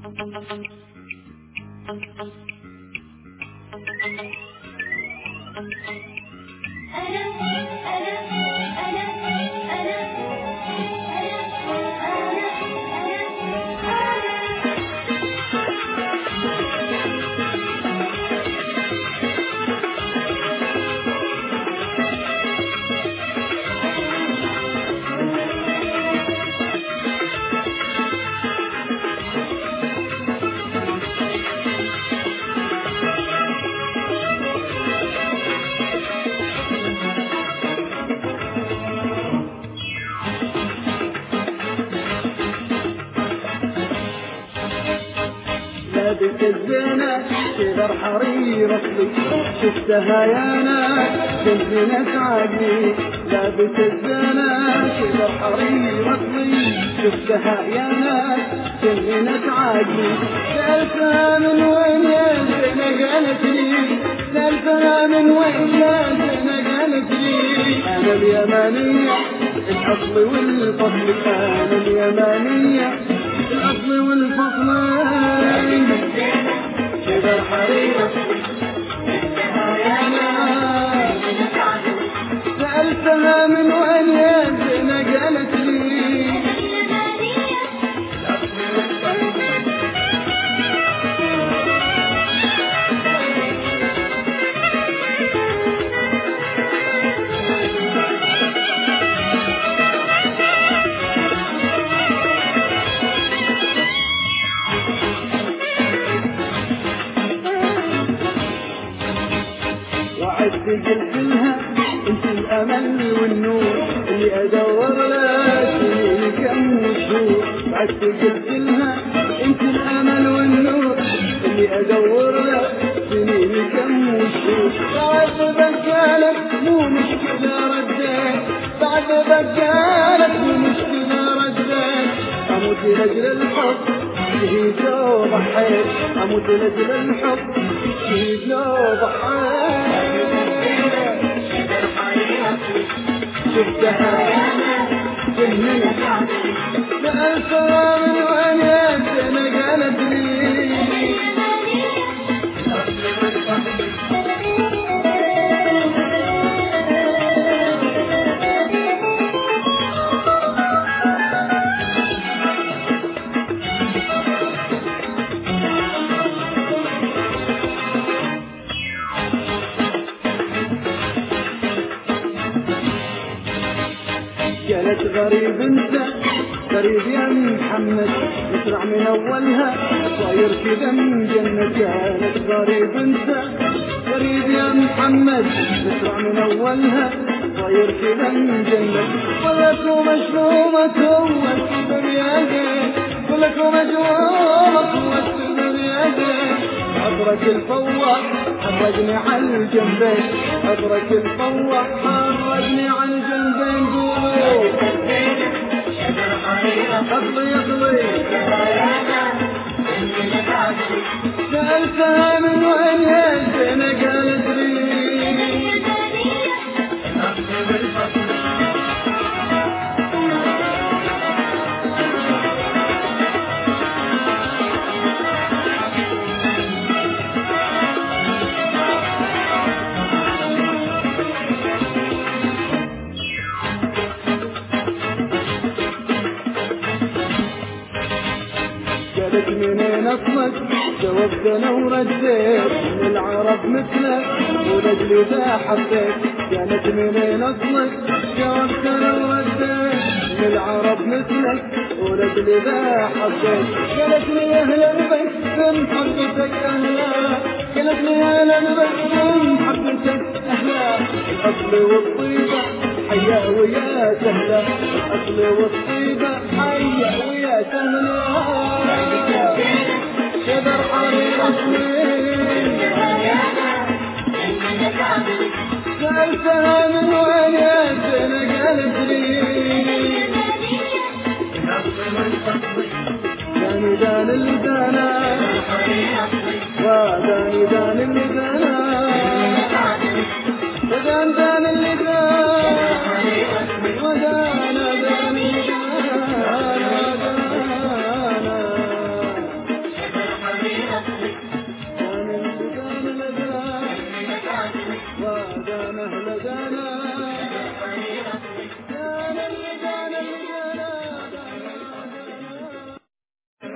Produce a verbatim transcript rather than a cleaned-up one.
لابس الزينة شجر حرير اصلي شفتها يا ناس زينة عقلي. لابس الزينة شجر حرير اصلي شفتها يا ناس زينة عقلي. سألتها من وين يا زينة قالت لي، سألتها من وين يا زينة قالت لي أنا اليمانية الأصل والفصل، أنا اليمانية الأصل والفصل. شجر حرير سألتها من وين يا زينة قالت لي قلت لها انت الامل والنور اللي ادور لك سنين كم وشهور. بعدت قلت لها انت الامل والنور اللي ادور لك سنين كم وشهور. بعد بقالك مو مشكلة رديت، بعد بقالك مو مشكلة رديت. اموت لاجل الحب شهيد لو ضحيت، اموت لاجل الحب شهيد لو ضحيت. شفتها جننت سألتها من وين يا زينة قالت لي كانت غريب انت غريب يا محمد اسرع من اولها صاير كذا من جنة. كانت غريب انت غريب يا محمد اسرع من اولها صاير كذا من جنة. ولك مشرومك هو الكبر يا زين، ولك مشرومك هو الكبر يا زين. عبرك الفواح حرجني على الجنبين، عبرك الفواح حرجني على الجنبين. قولوا اصلي اصلي سألتها من وين يا زينة قالت لي قالت منين اصلك جاوبت انا ورديت من العرب مثلك ولجلي ذا حبيت. قالت منين اصلك جاوبت انا ورديت من العرب مثلك ولجلي ذا حبيت. قالت لي اهل البيت من حبتك اهلا، قالت لي اهل البيت من حبتك اهلا. الاصل والطيبه حيا ويا سهله، الاصل والطيبه حيا ويا سهله. شجر حرير اصلي سألتها من وين يا زينة قالت لي داني دان اللي دانا وداني دان اللي دانا ودان دان اللي دانا ودانا دان اللي دانا. كان اللقان لقاه ودانه لقانا